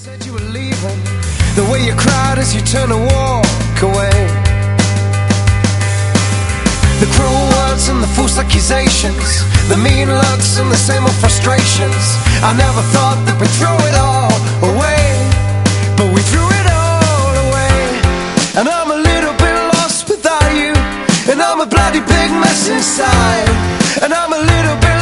said you were leaving, the way you cried as you turned to walk away, the cruel words and the false accusations, the mean looks and the same old frustrations. I never thought that we'd throw it all away, but we threw it all away. And I'm a little bit lost without you, and I'm a bloody big mess inside, and I'm a little bit